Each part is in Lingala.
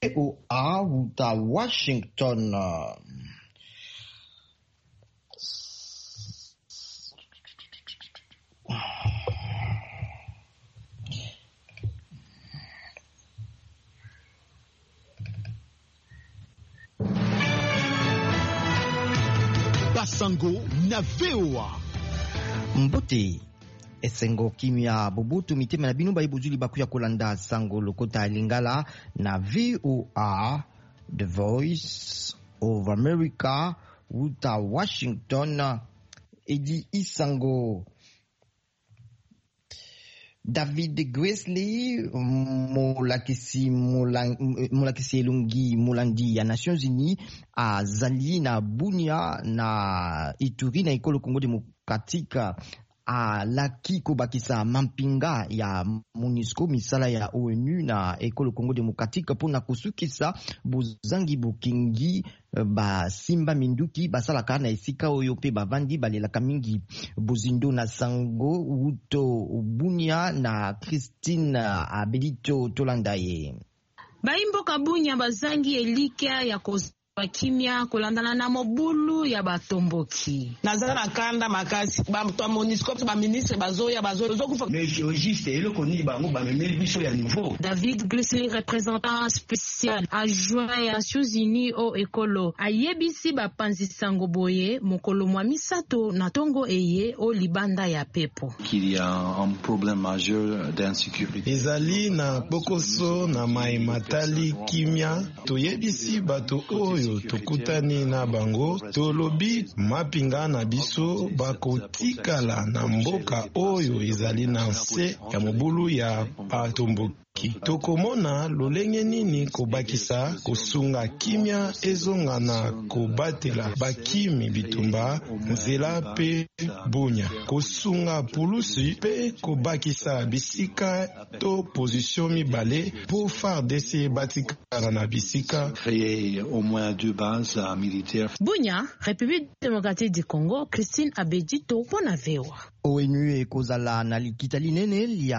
VOA uta Washington. Basango na VOA. Mbote esengo kimia bobutu mitema na binu baibuzuli bakuya kolanda sango lokota lingala na VOA, The Voice of America uta Washington. Edi isango David Gresley mulakisi elungi mulandi ya Nations Unies azali na Bunia na Ituri na ekolo Kongo Demokratika alaki kobakisa mampinga ya MONUSCO misala ya ONU na ekolo Kongo Demokratika mpona kosukisa bozangi bokingi basimba minduki basalaka na esika oyo mpe bavandi balelaka mingi bozindo na sango uto Bunia na Christine Abelito tolanda ye. Baimboka Bunia bazangi elika ya bakimia kolandana na mobulu ya batomboki. Nazala na kanda makasi ba MONUSCO ba ministre bazoya kufa. Mais juste et le koni bango ba memeli biso ya niveau. David Gresley, représentant spécial adjoint à Nations Unies au ekolo ayebisi bapanzi sango boye mokolo mwa misato na tongo eye o libanda ya pepo. Qu'il y a un problème majeur d'insécurité. Ezali na bokoso na maimatali kimia toyebisi bato oyo tokutani na bango tolobi mapinga na biso bakotikala na mboka oyo ezali na nse ya mobulu ya batomboki. Tokomona lolenge nini kobakisa kosunga kimia ezonga na kobatela bakimi bitumba nzela pe Bunia kosunga pulusi pe kobakisa bisika to position mibale pour FARDC batikala na bisika. Créer au moins 2 bases militaires. Bunia, République démocratique du Congo, Christine Abedito pona VOA. ONU ekozala na likita linene lia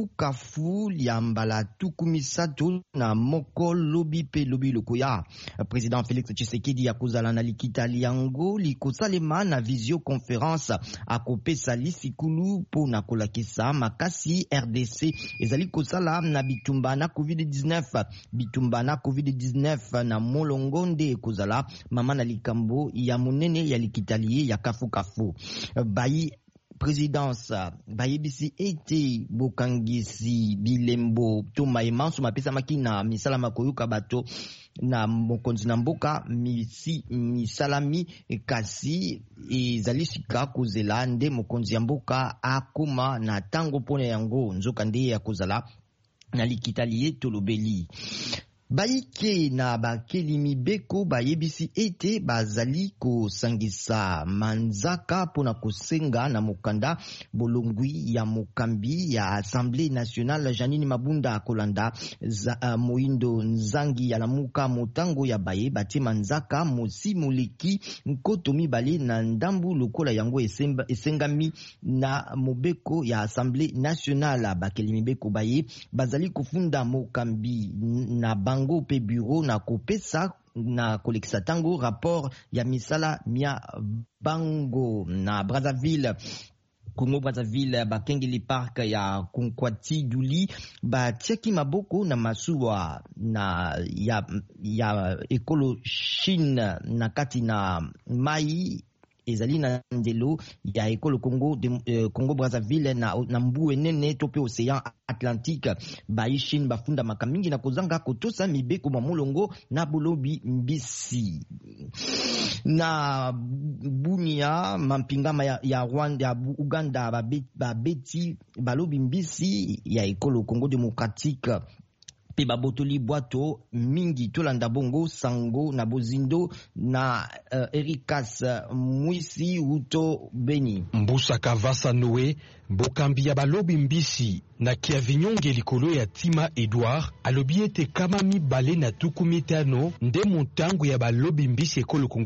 kafu lia mbala tukumisato na moko lobi pe lobi lokoya. Président Félix Tshisekedi akozala na likita liango likosalema na visioconférence akopesa lisikulu po na kolakisa makasi RDC ezali kosala na bitumba na COVID-19 na molongonde ekozala mama na likambo ya munene ya likitalie ya kafu bayi présidence bayebisi ete bokangisi bilembo to maimanso mapesa makina misala makoyoka bato na mokonzi na mboka misalami kasi ezali sika kozela nde mokonzi ya mboka akoma na tango pona yango nzoka nde ya kozala na likitalie tolobeli. Baike na bakeli mibeko bayebisi ete bazali kosangisa manzaka pona kosenga na mokanda bolongwi ya mokambi ya Assemblée nationale Janine Mabunda kolanda Moindo Nzangi ya lamuka motango ya baye bate manzaka mosi moleki nkoto mibale na ndambu lokola yango esengami na mobeko ya Assemblée nationale. Bakeli mibeko baye bazali kofunda mokambi na bango pe bureau na kopesa na kolekisa tango rapport ya misala mia bango na Brazzaville. Congo Brazzaville bakengeli park ya Kunkwati Duli batiaki maboko na masuwa na ya ekolo Chine na kati na mai ezali na ndelo ya ekolo Congo Brazzaville na mbu enene to pe Océan Atlantique. Baishin bafunda makamingi na kozanga kotosa mibeko mamolongo na bolobi mbisi na Bunia mampingama ya Rwanda ya Uganda babeti balobi mbisi ya ekolo Congo Demokratique pe babotoli bwato mingi tolanda bongo sango na bozindo na Erikas Mwisi uto Beni. Mbusa Kavasa Noe bokambi ya balobi mbisi na kiavinyonge likolo ya Tima Edouard alobi ete kama mibale na tuku mitano nde motango ya balobi mbisi ekolo Kongo